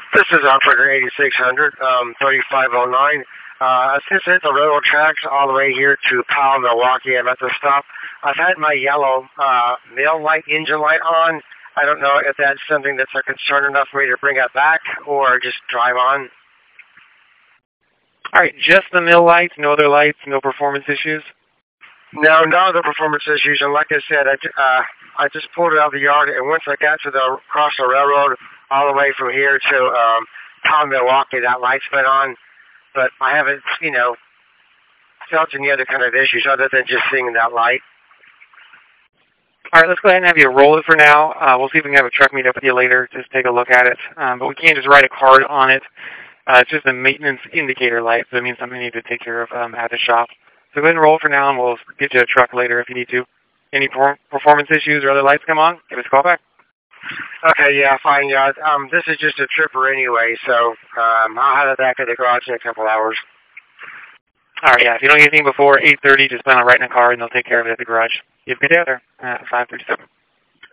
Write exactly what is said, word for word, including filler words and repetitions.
This is operator eighty-six hundred, um, thirty-five oh nine. Uh, since it's the railroad tracks all the way here to Powell, Milwaukee, I'm at the stop. I've had my yellow uh, mail light, engine light on. I don't know if that's something that's a concern enough for me to bring it back or just drive on. All right, just the mill lights, no other lights, no performance issues? No, no other performance issues. And like I said, I, uh, I just pulled it out of the yard, and once I got to the across the railroad, all the way from here to um, Powell, Milwaukee, that light's been on. But I haven't, you know, felt any other kind of issues other than just seeing that light. All right, let's go ahead and have you roll it for now. Uh, we'll see if we can have a truck meet up with you later. Just take a look at it. Um, but we can't just write a card on it. Uh, it's just a maintenance indicator light, so it means something you need to take care of um, at the shop. So go ahead and roll it for now, and we'll get you a truck later if you need to. Any per performance issues or other lights come on, give us a call back. Okay, yeah, fine. Yeah, um, this is just a tripper anyway, so um, I'll have it back at the garage in a couple hours. All right, yeah. If you don't get anything before eight thirty, just plan on writing a card, and they'll take care of it at the garage. You have a good day out there. Uh, five thirty-seven.